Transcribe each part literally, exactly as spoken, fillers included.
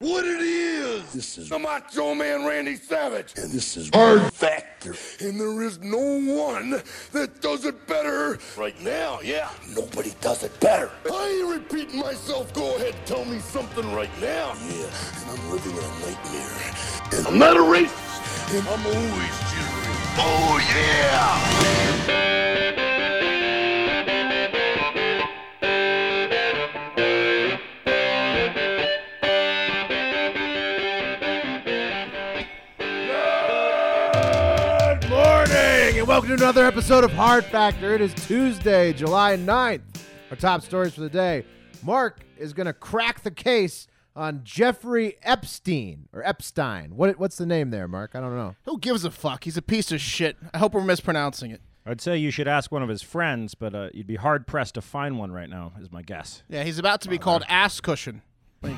what it is. This is the Macho Man Randy Savage. And this is Hard Factor. And there is no one that does it better right now, yeah. Nobody does it better. I ain't repeating myself. Go ahead, tell me something right now. Yeah, and I'm living in a nightmare. And I'm not a racist, and I'm always cheering. Oh, yeah! Welcome to another episode of Hard Factor. It is Tuesday, July ninth. Our top stories for the day. Mark is going to crack the case on Jeffrey Epstein, or Epstein. What, what's the name there, Mark? I don't know. Who gives a fuck? He's a piece of shit. I hope we're mispronouncing it. I'd say you should ask one of his friends, but uh, you'd be hard-pressed to find one right now, is my guess. Yeah, he's about to be oh, called man. Ass Cushion. All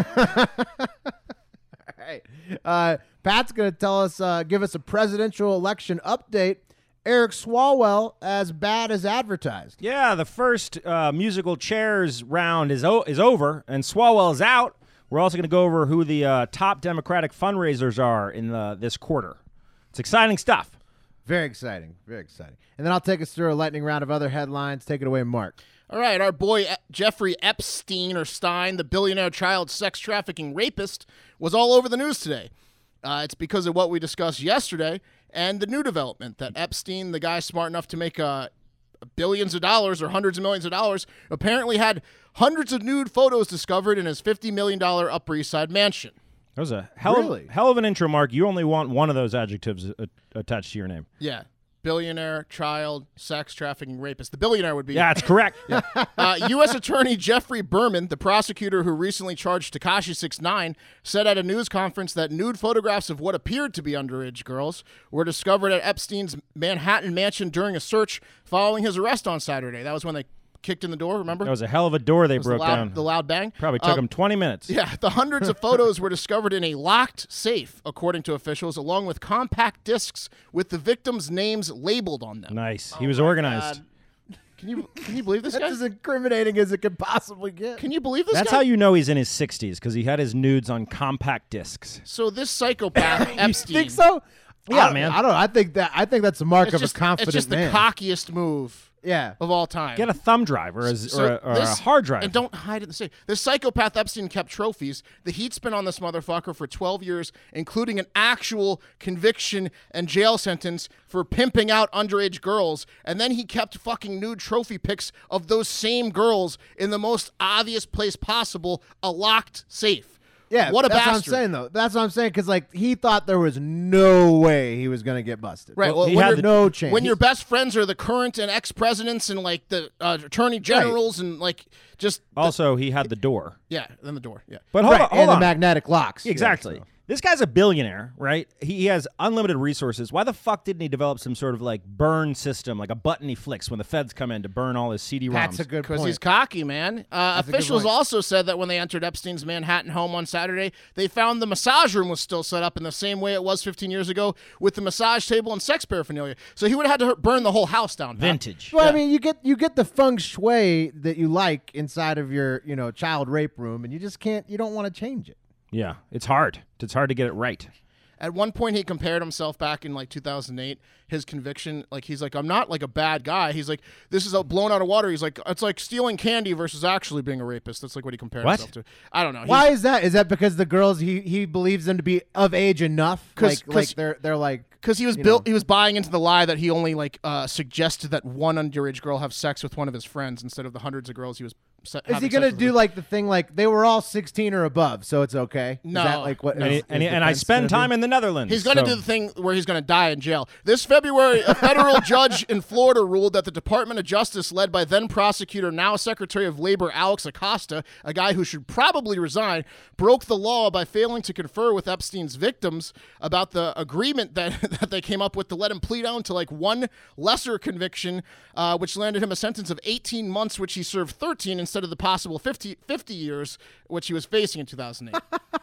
right. Uh, Pat's going to tell us, uh, give us a presidential election update. Eric Swalwell as bad as advertised. Yeah, the first uh, musical chairs round is o- is over, and Swalwell is out. We're also going to go over who the uh, top Democratic fundraisers are in the, this quarter. It's exciting stuff. Very exciting. Very exciting. And then I'll take us through a lightning round of other headlines. Take it away, Mark. All right, our boy e- Jeffrey Epstein, or Stein, the billionaire child sex trafficking rapist, was all over the news today. Uh, it's because of what we discussed yesterday and the new development that Epstein, the guy smart enough to make uh, billions of dollars or hundreds of millions of dollars, apparently had hundreds of nude photos discovered in his fifty million dollars Upper East Side mansion. That was a hell, really? of, hell of an intro, Mark. You only want one of those adjectives a- attached to your name. Yeah. Billionaire, child, sex trafficking, rapist. The billionaire would be. Yeah, that's correct. yeah. uh, U S Attorney Jeffrey Berman, the prosecutor who recently charged Tekashi six nine, said at a news conference that nude photographs of what appeared to be underage girls were discovered at Epstein's Manhattan mansion during a search following his arrest on Saturday. That was when they kicked in the door, remember? That was a hell of a door they broke the loud, down. The loud bang. Probably took um, them twenty minutes. Yeah, the hundreds of photos were discovered in a locked safe, according to officials, along with compact discs with the victims' names labeled on them. Nice. He oh was organized. God. Can you can you believe this That's guy? as incriminating as it could possibly get. Can you believe this That's guy? how you know he's in his sixties, because he had his nudes on compact discs. So this psychopath, Epstein. You think so? Yeah, I, man. I don't know. I think that I think that's a mark It's of just, a confident it's just man. the cockiest move yeah. of all time. Get a thumb drive or a, So or a, or this- a hard drive. And don't hide it in the safe. This psychopath Epstein kept trophies. The heat's been on this motherfucker for twelve years, including an actual conviction and jail sentence for pimping out underage girls. And then he kept fucking nude trophy pics of those same girls in the most obvious place possible, a locked safe. Yeah, what a that's bastard. what I'm saying, though. That's what I'm saying, because like he thought there was no way he was going to get busted. Right. Well, Well, he when had you're- no chance. When your best friends are the current and ex-presidents and like the uh, attorney generals and like just the- also, he had the door. yeah, then the door. Yeah. But hold right, on, hold and on. the magnetic locks. Exactly. Yeah, so. This guy's a billionaire, right? He he has unlimited resources. Why the fuck didn't he develop some sort of like burn system, like a button he flicks when the feds come in to burn all his C D ROMs? That's a good Because point. he's cocky, man. Uh, That's a good officials point. also said that when they entered Epstein's Manhattan home on Saturday, they found the massage room was still set up in the same way it was fifteen years ago, with the massage table and sex paraphernalia. So he would have had to burn the whole house down. Pat. Vintage. Well, Yeah. I mean, you get you get the feng shui that you like inside of your you know child rape room, and you just can't. You don't want to change it. Yeah, it's hard. It's hard to get it right. At one point, he compared himself back in like two thousand eight. His conviction, like he's like, I'm not like a bad guy. He's like, this is a blown out of water. He's like, it's like stealing candy versus actually being a rapist. That's like what he compared What? himself to. I don't know. Why He's- is that? Is that because the girls he, he believes them to be of age enough? 'Cause- like, 'cause- like they're they're like Because he was you built, know. he was buying into the lie that he only like uh, suggested that one underage girl have sex with one of his friends instead of the hundreds of girls he was. Se- Is he gonna do like the thing like they were all sixteen or above, so it's okay? No, is that like what? no. And, is- and, is and I defense spend gonna time do? in the Netherlands. He's going to so- do the thing where he's going to die in jail. This February, a federal judge in Florida ruled that the Department of Justice, led by then prosecutor, now Secretary of Labor Alex Acosta, a guy who should probably resign, broke the law by failing to confer with Epstein's victims about the agreement that, that they came up with to let him plead down to like one lesser conviction, uh, which landed him a sentence of eighteen months, which he served thirteen instead of the possible fifty, fifty years, which he was facing in two thousand eight.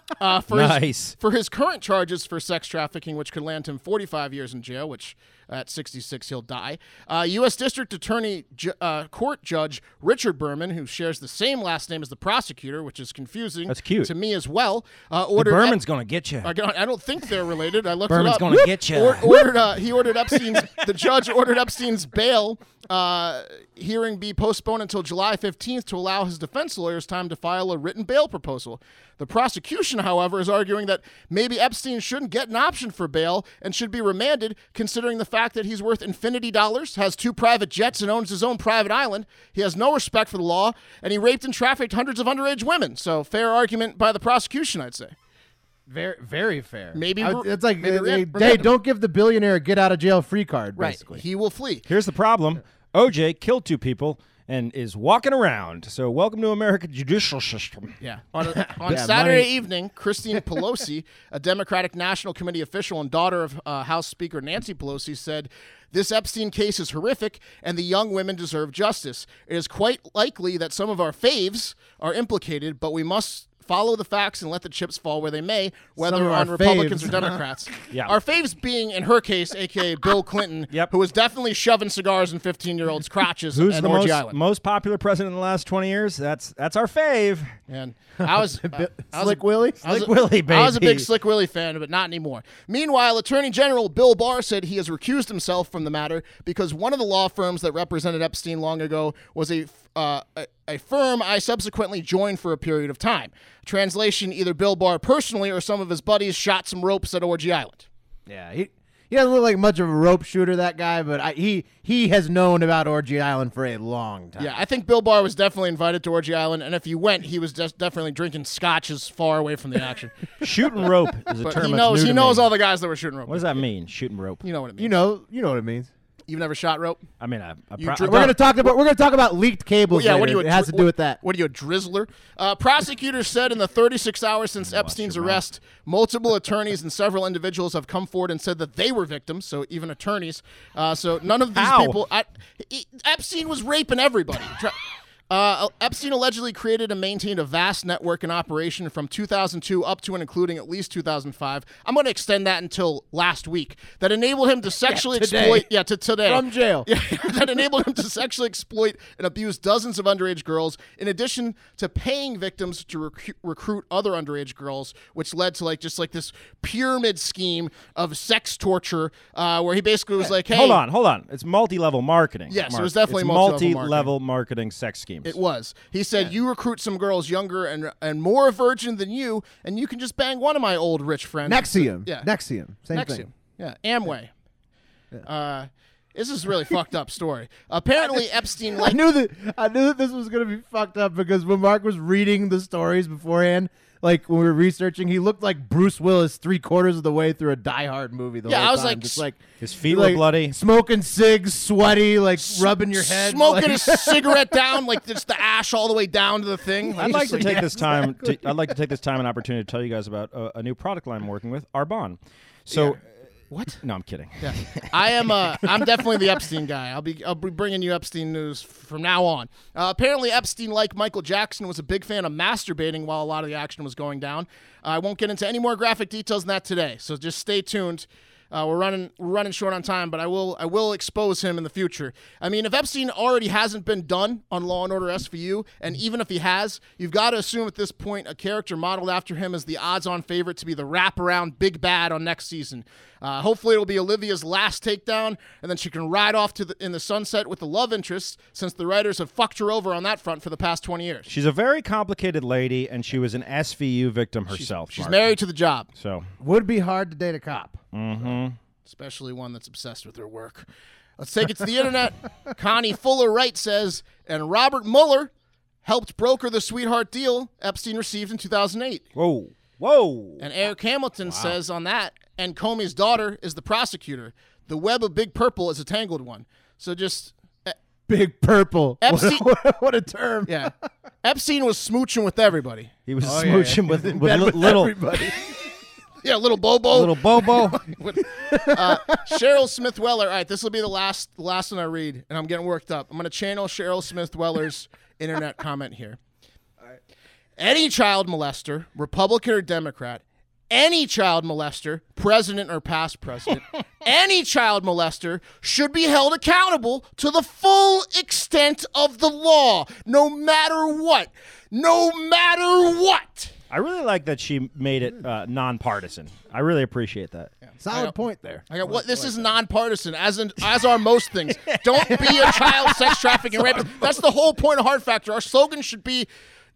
Uh, for Nice. His, for his current charges for sex trafficking, which could land him forty-five years in jail, which at sixty-six he'll die. Uh, U S District Attorney ju- uh, Court Judge Richard Berman, who shares the same last name as the prosecutor, which is confusing That's cute. to me as well, uh, The ordered Berman's Ep- going to get you. I don't- I don't think they're related. I looked Berman's it up. gonna get ya. Or- ordered, uh, he ordered Epstein's. The judge ordered Epstein's bail uh, hearing be postponed until July fifteenth to allow his defense lawyers time to file a written bail proposal. The prosecution, however, is arguing that maybe Epstein shouldn't get an option for bail and should be remanded, considering the fact that he's worth infinity dollars, has two private jets, and owns his own private island. He has no respect for the law, and he raped and trafficked hundreds of underage women. So, fair argument by the prosecution, I'd say. Very, very fair. Maybe I- re- it's like maybe uh, re- hey, remand hey, him. don't give the billionaire a get out of jail free card. Basically, Right. He will flee. Here's the problem. O J killed two people and is walking around. So welcome to American judicial system. Yeah. On, a, on Yeah, Saturday money- evening, Christine Pelosi, a Democratic National Committee official and daughter of uh, House Speaker Nancy Pelosi, said, "This Epstein case is horrific, and the young women deserve justice. It is quite likely that some of our faves are implicated, but we must follow the facts and let the chips fall where they may, whether Some of on our Republicans faves. or Democrats." Yeah. Our faves being, in her case, a k a. Bill Clinton, Yep. who was definitely shoving cigars in fifteen-year-olds' crotches Who's at the Orgy most, Island. most popular president in the last twenty years? That's that's our fave. And I was, uh, I was Slick a- Willie. I was Slick a- Willie, I was a big baby. Slick Willie fan, but not anymore. Meanwhile, Attorney General Bill Barr said he has recused himself from the matter because one of the law firms that represented Epstein long ago was a uh, a, a firm I subsequently joined for a period of time. Translation: either Bill Barr personally or some of his buddies shot some ropes at Orgy Island. Yeah, he he doesn't look like much of a rope shooter, that guy, but I, he he has known about Orgy Island for a long time. Yeah, I think Bill Barr was definitely invited to Orgy Island, and if he went, he was just definitely drinking scotch as far away from the action. Shooting rope is a But term he that's knows new he to knows me. all the guys that were shooting rope. What does that mean? Shooting rope. You know what it means. You know, you know what it means. You've never shot rope? I mean, I, I You pro- dri- I We're don't- gonna talk about we're gonna talk about leaked cables. yeah, later. what are you? A it has dri- to do with that. What are you, a drizzler? Uh, prosecutors said in the thirty-six hours since Epstein's arrest, multiple attorneys and several individuals have come forward and said that they were victims. So even attorneys. Uh, so none of these How? people. I, he- Epstein was raping everybody. Tra- Uh, Epstein allegedly created and maintained a vast network in operation from two thousand two up to and including at least two thousand five. I'm going to extend that until last week. That enabled him to sexually today. exploit. Yeah, to today. From jail. Yeah, that enabled him to sexually exploit and abuse dozens of underage girls, in addition to paying victims to rec- recruit other underage girls, which led to like just like this pyramid scheme of sex torture, uh, where he basically was like, "Hey, Hold on, hold on. It's multi-level marketing. Yes, it Mark. was definitely it's multi-level multi-level marketing sex schemes. It was. He said, "You recruit some girls younger and and more virgin than you, and you can just bang one of my old rich friends." Nexium. Yeah. Nexium. Same Nexium. thing. Yeah. Amway. Uh, this is a really fucked up story. Apparently, Epstein I like knew that I knew that this was gonna be fucked up because when Mark was reading the stories beforehand, like when we were researching, he looked like Bruce Willis three quarters of the way through a Die Hard movie. The Yeah, whole I was time. like, just like His feet like, were bloody. smoking cigs, sweaty, like rubbing your head, smoking like, a cigarette down, like just the ash all the way down to the thing. I'd like Just to take this time. To, I'd like to take this time and opportunity to tell you guys about a, a new product line I'm working with, Arbonne. So, What? no, I'm kidding. Yeah. I am. Uh, I'm definitely the Epstein guy. I'll be. I'll be bringing you Epstein news from now on. Uh, apparently, Epstein, like Michael Jackson, was a big fan of masturbating while a lot of the action was going down. Uh, I won't get into any more graphic details than that today. So just stay tuned. Uh, we're running. We're running short on time, but I will. I will expose him in the future. I mean, if Epstein already hasn't been done on Law and Order S V U, and even if he has, you've got to assume at this point a character modeled after him is the odds-on favorite to be the wraparound big bad on next season. Uh, hopefully, it'll be Olivia's last takedown, and then she can ride off to the, in the sunset with the love interest, since the writers have fucked her over on that front for the past twenty years. She's a very complicated lady, and she was an S V U victim herself. She's Mark. married to the job, So, would be hard to date a cop. especially one that's obsessed with her work. Let's take it to the internet. Connie Fuller Wright says, and Robert Mueller helped broker the sweetheart deal Epstein received in two thousand eight. whoa, whoa. And Eric Hamilton says on that, and Comey's daughter is the prosecutor. The web of Big Purple is a tangled one. So just, uh, Big Purple. Epstein- What, a, what a term. yeah. Epstein was smooching with everybody. He was Oh, yeah, smooching yeah. with, In with bed li- with little everybody. Yeah, little Bobo. little Bobo. uh, Cheryl Smith Weller. All right, this will be the last the last one I read, and I'm getting worked up. I'm going to channel Cheryl Smith Weller's internet comment here. any child molester, Republican or Democrat, any child molester, president or past president, any child molester should be held accountable to the full extent of the law, no matter what. No matter what. I really like that she made it uh, nonpartisan. I really appreciate that. Solid point there. I got what? This is nonpartisan, as in, as are most things. Don't be a child sex trafficking rapist. That's the whole point of Hard Factor. Our slogan should be,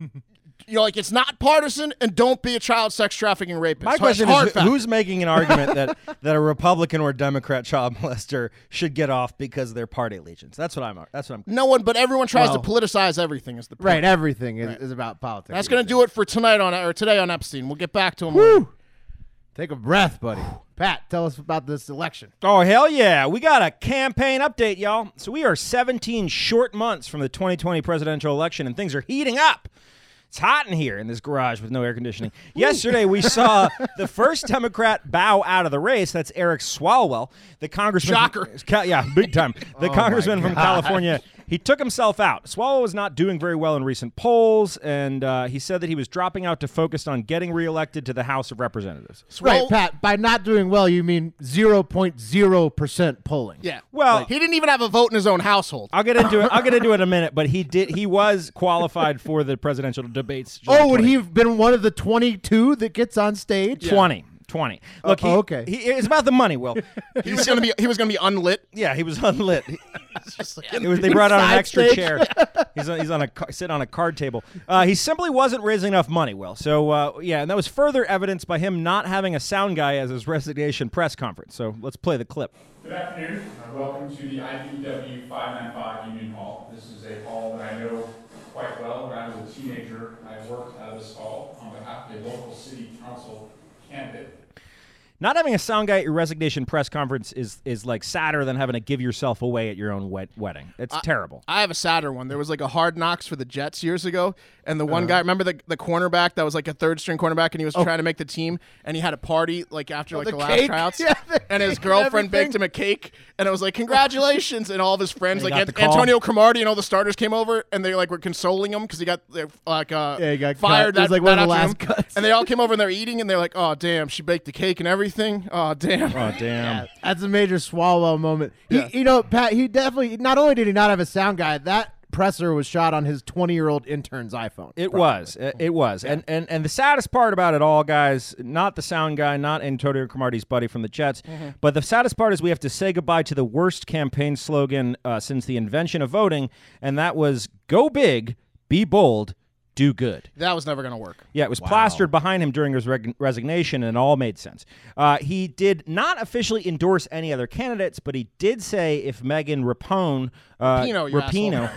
you know, like it's not partisan, and don't be a child sex trafficking rapist. My So question it's Hard is, Factor. who's making an argument that, that a Republican or Democrat child molester should get off because of their party allegiance? That's what I'm. That's what I'm. No one, but everyone tries Well, to politicize everything. Is the point. Right, everything is, Right. is about politics. That's going to do it for tonight on or today on Epstein. We'll get back to him. Woo! later. Take a breath, buddy. Pat, tell us about this election. Oh, hell yeah. We got a campaign update, y'all. So we are seventeen short months from the twenty twenty presidential election, and things are heating up. It's hot in here in this garage with no air conditioning. Yesterday, we saw the first Democrat bow out of the race. That's Eric Swalwell, the congressman. Shocker. From, yeah, big time. The Oh, congressman my from God. California. He took himself out. Swalwell was not doing very well in recent polls, and uh, he said that he was dropping out to focus on getting reelected to the House of Representatives. Right, Well- Pat, by not doing well, you mean zero point zero percent polling. Yeah. Well- he didn't even have a vote in his own household. I'll get into it. I'll get into it in a minute. But he did. He was qualified for the presidential debates. Oh, would he have been one of the twenty-two that gets on stage? twenty. twenty. Look, he, oh, okay. he, it's about the money, Will. He was going to be. He was going to be unlit. Yeah, he was unlit. He- Just like, It was, they brought out an Side extra stage. chair. He's on, he's on a ca- sit on a card table. Uh, he simply wasn't raising enough money, Will. So uh, yeah, and that was further evidenced by him not having a sound guy as his resignation press conference. So let's play the clip. Good afternoon. Uh, welcome to the I B W five ninety-five Union Hall. This is a hall that I know quite well. When I was a teenager, I worked out of this hall on behalf of a local city council candidate. Not having a sound guy at your resignation press conference is is like sadder than having to give yourself away at your own wed- wedding. It's terrible. I have a sadder one. There was like a Hard Knocks for the Jets years ago, and the one guy, remember the the cornerback that was like a third string cornerback, and he was trying to make the team, and he had a party like after like the the, last cake? tryouts, Yeah, the and his cake and girlfriend baked everything. him a cake, and it was like congratulations, and all of his friends And he like got Ant- the call. Antonio Cromartie and all the starters came over, and they like were consoling him because he got uh, like uh Yeah, he got fired. cut. It was That, like one that of the last afternoon. cuts. And they all came over and they're eating, and they're like, oh damn, she baked the cake and everything. Oh damn. Oh damn. That's a major Swalwell moment. He, Yeah. You know, Pat, he definitely, not only did he not have a sound guy, that presser was shot on his twenty-year-old intern's iPhone. It was. It, it was. And, and and the saddest part about it all, guys, not the sound guy, not Antonio Cromartie's buddy from the Jets, but the saddest part is we have to say goodbye to the worst campaign slogan uh, since the invention of voting, and that was "Go big, be bold, do good." That was never gonna work. Yeah, it was plastered behind him during his reg- resignation, and it all made sense. Uh, he did not officially endorse any other candidates, but he did say if Megan Rapone, uh, Rapinoe, you Rapinoe,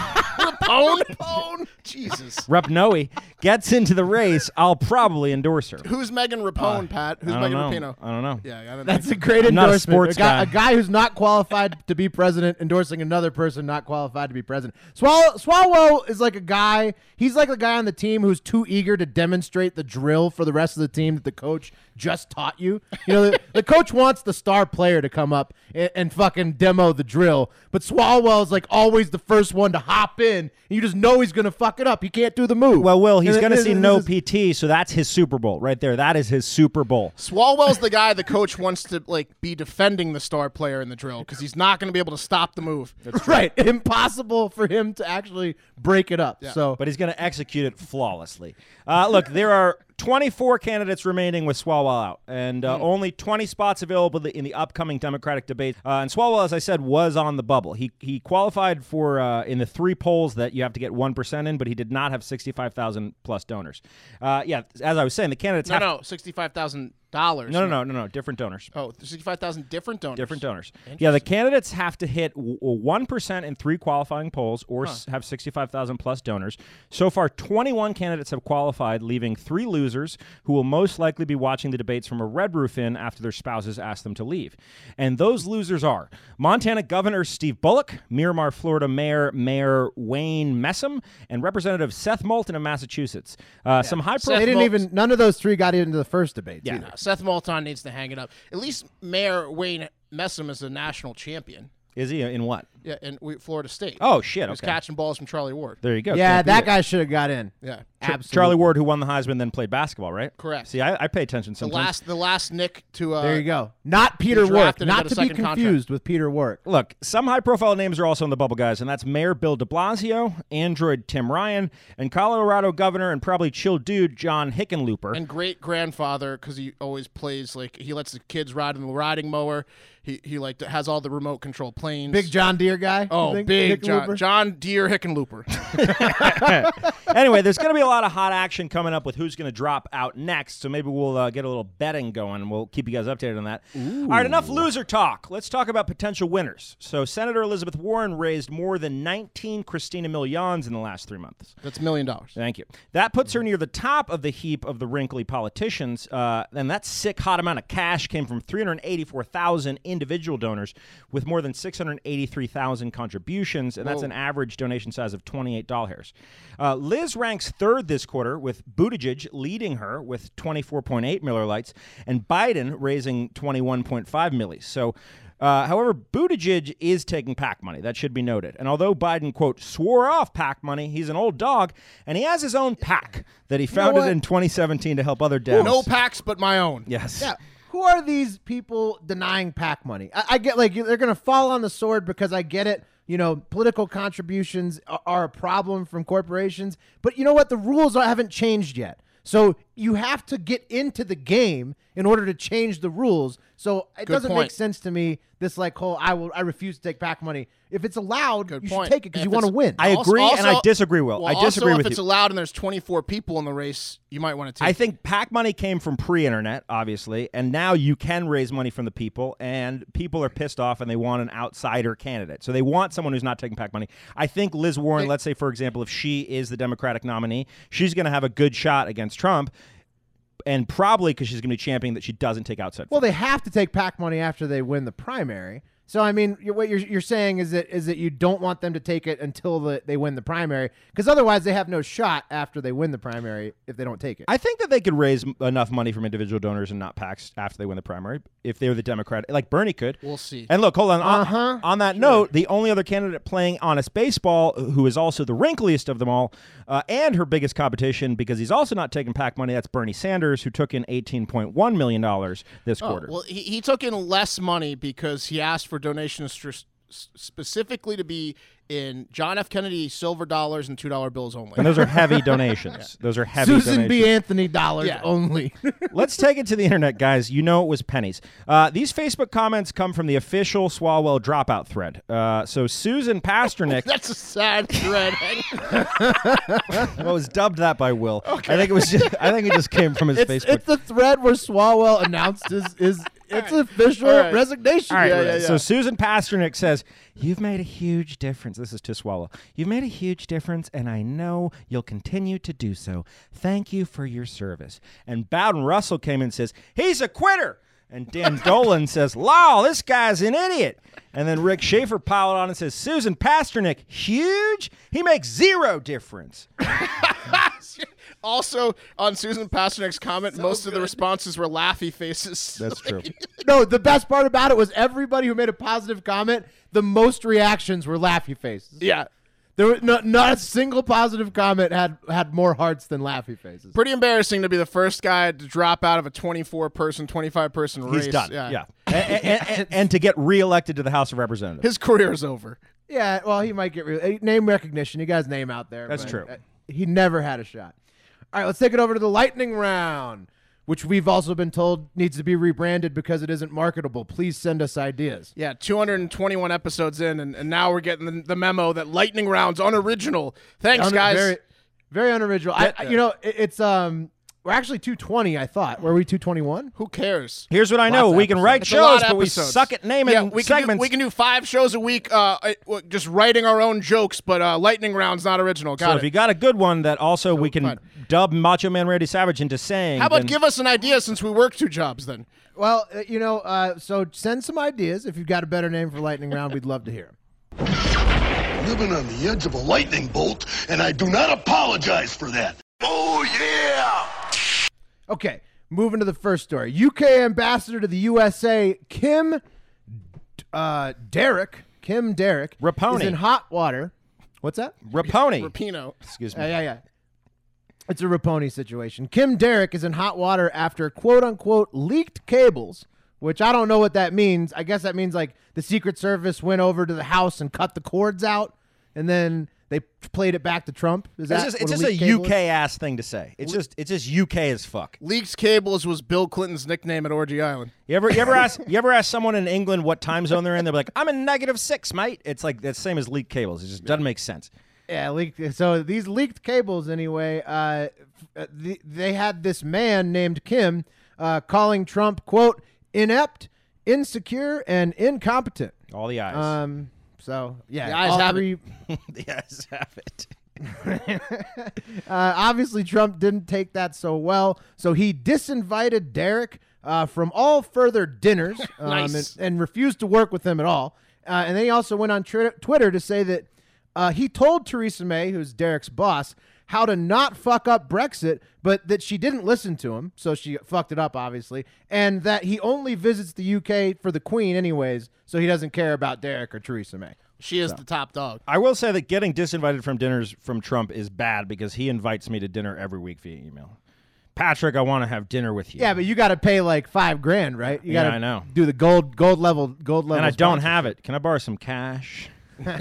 Rapone, Rapone, Jesus. Rapinoe gets into the race, I'll probably endorse her. Who's Megan Rapone, Pat? Who's I don't Megan know. Rapinoe? I don't know. Yeah, I don't That's know. a great I'm not a endorsement. sports guy, guy. a guy who's not qualified to be president endorsing another person not qualified to be president. Swalwell, Swalwell is like a guy. He's like the guy on the team who's too eager to demonstrate the drill for the rest of the team that the coach just taught you. You know, the, the coach wants the star player to come up and, and fucking demo the drill, but Swalwell is like always the first one to hop in. And you just know he's gonna fuck it up. He can't do the move. Well, Will, he's And going to this- see this no is- P T, so that's his Super Bowl right there. That is his Super Bowl. Swalwell's the guy the coach wants to like be defending the star player in the drill because he's not going to be able to stop the move. Right, impossible for him to actually break it up. So, But he's going to execute it flawlessly. Uh, look, there are twenty-four candidates remaining with Swalwell out, and uh, only twenty spots available in the upcoming Democratic debate. Uh, and Swalwell, as I said, was on the bubble. He he qualified for uh, in the three polls that you have to get one percent in, but he did not have sixty-five thousand plus donors. Uh, yeah, as I was saying, the candidates No, have no, sixty-five thousand dollars. no, no, no, no, no, different donors. Oh, sixty-five thousand different donors. Different donors. Yeah, the candidates have to hit one percent in three qualifying polls or s- have sixty-five thousand plus donors. So far, twenty-one candidates have qualified, leaving three losers who will most likely be watching the debates from a Red Roof Inn after their spouses ask them to leave. And those losers are Montana Governor Steve Bullock, Miramar, Florida Mayor Mayor Wayne Messam, and Representative Seth Moulton of Massachusetts. Uh, Some high they profile. didn't even. None of those three got into the first debate. Yeah. either. Seth Moulton needs to hang it up. At least Mayor Wayne Messam is a national champion. Is he in what? Yeah, and we, Florida State. Oh, shit. He was Okay. catching balls from Charlie Ward. There you go. Yeah, Can't beat that it. guy should have got in. Yeah. Absolutely. Charlie Ward, who won the Heisman, then played basketball, right? Correct. See, I, I pay attention The sometimes. last, the last Nick to. Uh, There you go. Not Peter Work. drafted and Not got a to be second contract. confused with Peter Work. Look, some high-profile names are also in the bubble, guys, and that's Mayor Bill de Blasio, Android Tim Ryan, and Colorado Governor and probably chill dude John Hickenlooper. And great grandfather, because he always plays like he lets the kids ride in the riding mower. He he like has all the remote control planes. Big John Deere guy. you Oh, think? big Hickenlooper? John, John Deere Hickenlooper. Anyway, there's going to be a lot of hot action coming up with who's going to drop out next, so maybe we'll uh, get a little betting going, and we'll keep you guys updated on that. All right, enough loser talk. Let's talk about potential winners. So Senator Elizabeth Warren raised more than nineteen Christina Milians in the last three months. That's a million dollars. Thank you. That puts her near the top of the heap of the wrinkly politicians, uh, and that sick, hot amount of cash came from three hundred eighty-four thousand individual donors with more than six hundred eighty-three thousand contributions, and that's Whoa. an average donation size of twenty-eight dollars. Uh, Liz ranks third this quarter, with Buttigieg leading her with twenty-four point eight Miller Lights, and Biden raising twenty-one point five millis. So, uh, however, Buttigieg is taking PAC money. That should be noted. And although Biden, quote, swore off PAC money, he's an old dog, and he has his own PAC that he founded what? in twenty seventeen to help other Dems. No packs but my own. Yes. Yeah. Who are these people denying PAC money? I, I get like they're going to fall on the sword because I get it. You know, political contributions are, are a problem from corporations. But you know what? The rules are, haven't changed yet. So you have to get into the game in order to change the rules. So it Good doesn't point. make sense to me. This like whole I will I refuse to take PAC money. If it's allowed, Good you point. should take it because If you want to it's- win. I agree, and I disagree, Will. I disagree also, with if it's you. allowed and there's twenty-four people in the race, you might want to take I think PAC money came from pre-internet, obviously, and now you can raise money from the people, and people are pissed off and they want an outsider candidate. So they want someone who's not taking PAC money. I think Liz Warren, let's say, for example, if she is the Democratic nominee, she's going to have a good shot against Trump, and probably because she's going to be championing that she doesn't take outside Well, they have to take PAC money after they win the primary. So I mean, you're, what you're you're saying is that is that you don't want them to take it until the, they win the primary, because otherwise they have no shot after they win the primary if they don't take it. I think that they could raise m- enough money from individual donors and not PACs after they win the primary if they were the Democrat, like Bernie could. We'll see. And look, hold on. On- Uh-huh. On, that note, the only other candidate playing honest baseball, who is also the wrinkliest of them all, uh, and her biggest competition because he's also not taking PAC money, that's Bernie Sanders, who took in eighteen point one million dollars this Oh, quarter. well, he, he took in less money because he asked for donations str- s- specifically to be in John F. Kennedy silver dollars and two dollar bills only. and those are heavy donations. Those are heavy Susan B. donations. Anthony dollars Yeah. only. Let's take it to the internet, guys. You know it was pennies. Uh, these Facebook comments come from the official Swalwell dropout thread. Uh, so Susan Pasternak, That's a sad thread. well, was dubbed that by Will. I think it was. Just, I think it just came from his it's, Facebook. it's the thread where Swalwell announced his, his its official All right. resignation. All right, Yeah, yeah, so yeah. Susan Pasternak says, "You've made a huge difference." This is to Swalwell. "You've made a huge difference, and I know you'll continue to do so. Thank you for your service." And Bowden Russell came in and says, "He's a quitter." And Dan Dolan says, "Law, this guy's an idiot." And then Rick Schaefer piled on and says, "Susan Pasternak, huge? He makes zero difference." Also, on Susan Pasternak's comment, most of the responses were laughy faces. That's true. No, the best part about it was everybody who made a positive comment, the most reactions were laughy faces. Yeah. There were not, not a single positive comment had had more hearts than laughy faces. Pretty embarrassing to be the first guy to drop out of a twenty-four person, twenty-five person race. He's done. Yeah. And, and, and, and to get reelected to the House of Representatives. His career's over. Yeah, well, he might get re- name recognition. He got his name out there. That's but, true. uh, he never had a shot. All right, let's take it over to the lightning round, which we've also been told needs to be rebranded because it isn't marketable. Please send us ideas. Yeah, two hundred twenty-one episodes in, and, and now we're getting the, the memo that Lightning Round's unoriginal. Thanks, Un- guys. Very, very unoriginal. I, I- you know, it, it's um, we're actually two twenty. I thought. Were we two twenty-one? Who cares? Here's what I know. Lots of We can write It's a lot shows, of but we episodes. suck at naming yeah, we can do, segments. we can do five shows a week, uh, uh, w- just writing our own jokes, but uh, Lightning Round's not original. Got so it. if you got a good one that also we can fine. dub Macho Man Randy Savage into saying, How about then- give us an idea since we work two jobs then? Well, uh, you know, uh, so send some ideas. If you've got a better name for lightning round, we'd love to hear 'em. Living on the edge of a lightning bolt, and I do not apologize for that. Oh, yeah! Okay, moving to the first story. U K ambassador to the U S A, Kim uh, Derrick. Kim Derrick, Raponi. is in hot water. What's that? Raponi. Rapino. Excuse Uh, me. yeah, yeah. It's a Raponi situation. Kim Derrick is in hot water after quote-unquote leaked cables, which I don't know what that means. I guess that means like the Secret Service went over to the house and cut the cords out, and then they played it back to Trump. Is It's that just, what it's a just a leaked cable is? U K ass thing to say. It's just it's just U K as fuck. Leaked cables was Bill Clinton's nickname at Orgy Island. You ever you ever ask you ever ask someone in England what time zone they're in? They're like, I'm in negative six, mate. It's like the same as leaked cables. It just doesn't make sense. Yeah, leaked. So these leaked cables, anyway. Uh, f- the, they had this man named Kim uh, calling Trump quote inept, insecure, and incompetent. All the eyes. Um. So yeah, The eyes all have three. the eyes have it. uh, obviously, Trump didn't take that so well, so he disinvited Derrick uh, from all further dinners um, Nice. and, and refused to work with him at all. Uh, and then he also went on tri- Twitter to say that uh, he told Theresa May, who's Derrick's boss, how to not fuck up Brexit, but that she didn't listen to him, so she fucked it up, obviously, and that he only visits the U K for the Queen anyways, so he doesn't care about Derrick or Theresa May. She is the top dog. I will say that getting disinvited from dinners from Trump is bad because he invites me to dinner every week via email. Patrick, I want to have dinner with you. Yeah, but you got to pay like five grand, right? You Yeah, gotta I know. Do the gold gold level gold level. and I don't sponsorship. have it. Can I borrow some cash?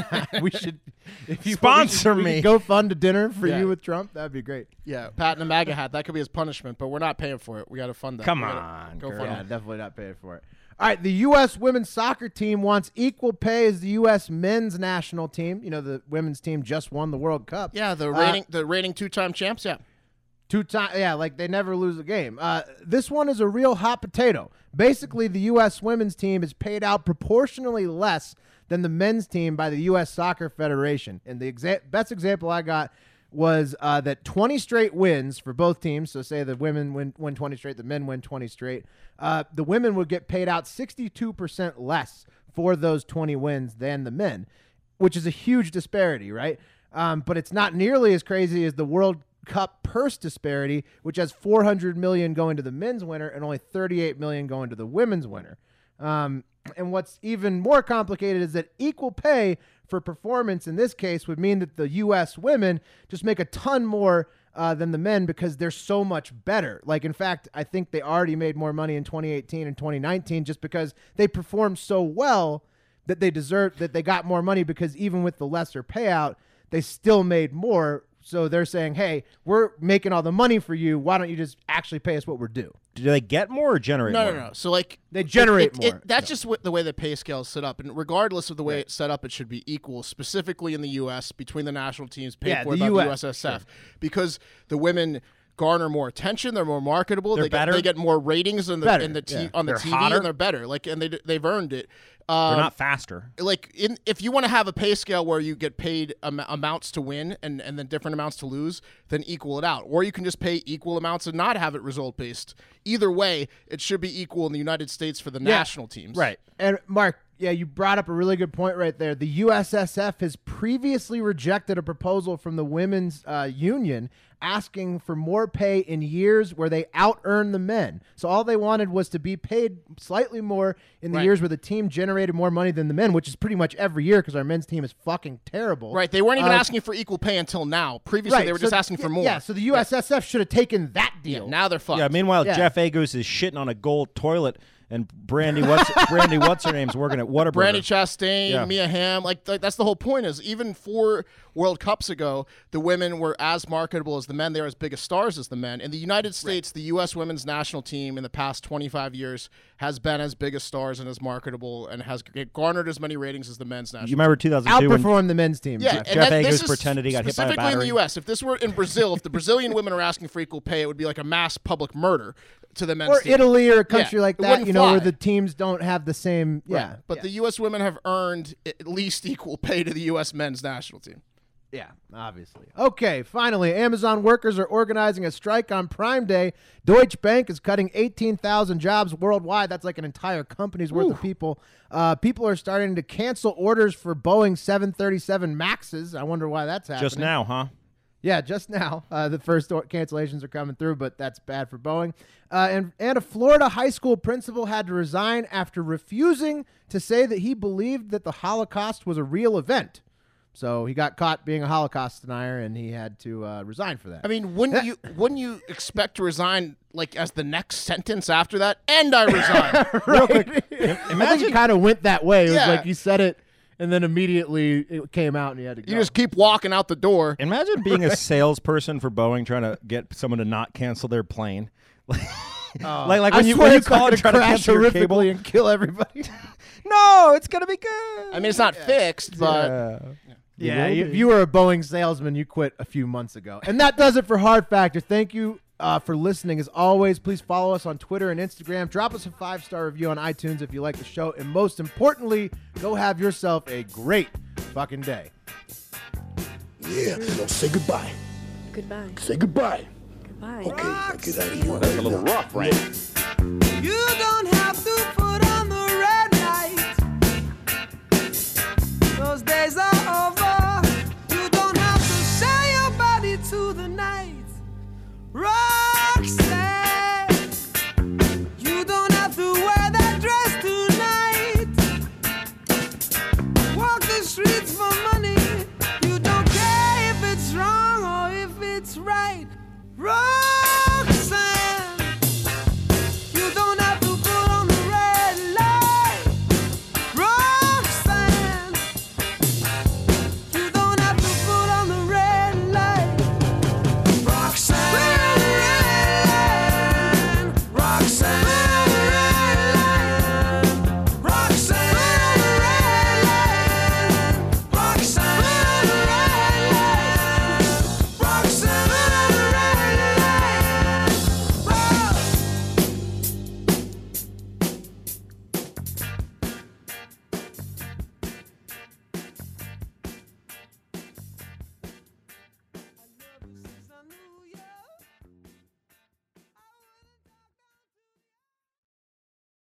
we should if you Sponsor we should, me. We could go fund a dinner for Yeah. you with Trump. That'd be great. Yeah, Pat in a MAGA hat. That could be his punishment, but we're not paying for it. We got to fund that. Come We gotta on, go girl. fund Yeah, it. definitely not paying for it. All right, the U S women's soccer team wants equal pay as the U S men's national team. You know, the women's team just won the World Cup. Yeah, the Uh, rating, the rating two-time champs. Yeah, Two time, yeah, like they never lose a game. Uh, this one is a real hot potato. Basically, the U S women's team is paid out proportionally less than the men's team by the U S Soccer Federation. And the exa- best example I got was uh, that twenty straight wins for both teams. So say the women win, win twenty straight, the men win twenty straight. Uh, the women would get paid out sixty-two percent less for those twenty wins than the men, which is a huge disparity, right? Um, but it's not nearly as crazy as the World Cup purse disparity, which has four hundred million dollars going to the men's winner and only thirty-eight million dollars going to the women's winner. Um, and what's even more complicated is that equal pay for performance in this case would mean that the U S women just make a ton more uh, than the men because they're so much better. Like, in fact, I think they already made more money in twenty eighteen and twenty nineteen just because they performed so well that they deserve that they got more money because even with the lesser payout, they still made more. So they're saying, hey, we're making all the money for you. Why don't you just actually pay us what we're due? Do they get more or generate no, more? no, no. So like They generate it- it- more. that's just what, the way the pay scale is set up, and regardless of the way it's set up, it should be equal. Specifically in the U S between the national teams paid Yeah, for the by U S, the U S S F, because the women garner more attention. They're more marketable. They're they get, better? They get more ratings in the Better, in the t- yeah. on the They're T V, hotter? and they're better. Like, and they they've earned it. They're Um, not faster. like in if you want to have a pay scale where you get paid am- amounts to win and, and then different amounts to lose, then equal it out. Or you can just pay equal amounts and not have it result based. Either way, it should be equal in the United States for the national teams. Right. And Mark, yeah, you brought up a really good point right there. The U S S F has previously rejected a proposal from the women's uh, union asking for more pay in years where they out-earned the men. So all they wanted was to be paid slightly more in the Right. years where the team generated more money than the men, which is pretty much every year because our men's team is fucking terrible. Right. They weren't even Uh, asking for equal pay until now. Previously, Right. they were so- just asking for more. Yeah, so the U S S F should have taken that Yeah, deal. now they're fucked. Yeah. Meanwhile, Yeah. Jeff Agos is shitting on a gold toilet, and Brandy, what's Brandy? What's her name's working at Whataburger? Brandy Chastain, Yeah. Mia Hamm, like, like that's the whole point. Is even four World Cups ago, the women were as marketable as the men. They're as big as stars as the men. In the United States, the U S women's national team in the past twenty-five years has been as big as stars and as marketable and has g- garnered as many ratings as the men's national. You remember two thousand two when Outperformed the men's team. Yeah, Jeff. and Jeff that, this Agos is pretended he got hit by a specifically in the battery? U S. If this were in Brazil, if the Brazilian women are asking for equal pay, it would be like a mass public murder to the men's Or team. Italy or a country Yeah, like it that, wouldn't you know, where fly. the teams don't have the same. Yeah. Right. But yeah. the U S women have earned at least equal pay to the U S men's national team. Yeah, obviously. Okay, finally, Amazon workers are organizing a strike on Prime Day. Deutsche Bank is cutting eighteen thousand jobs worldwide. That's like an entire company's worth of people. Uh, people are starting to cancel orders for Boeing seven thirty-seven Maxes. I wonder why that's happening. just now, huh? Yeah, just now. Uh, the first or- cancellations are coming through, but that's bad for Boeing. Uh, and, and a Florida high school principal had to resign after refusing to say that he believed that the Holocaust was a real event. So he got caught being a Holocaust denier, and he had to uh, resign for that. I mean, wouldn't you wouldn't you expect to resign like as the next sentence after that? And I resign. Real quick. I think it kind of went that way. It was Yeah. like you said it, and then immediately it came out, and you had to go. You just keep walking out the door. Imagine being a salesperson for Boeing trying to get someone to not cancel their plane. like, like, like I when you, swear when you it's call not and try gonna to crash cancel your cable. horrifically and kill everybody. No, it's going to be good. I mean, it's not fixed, but Yeah. Yeah, will if be. you were a Boeing salesman, you quit a few months ago. And that does it for Hard Factor. Thank you uh, for listening. As always, please follow us on Twitter and Instagram. Drop us a five-star review on iTunes if you like the show. And most importantly, go have yourself a great fucking day. Yeah, now say goodbye. Goodbye. Say goodbye. Goodbye. Okay, now get out of here. That's a little rough, right?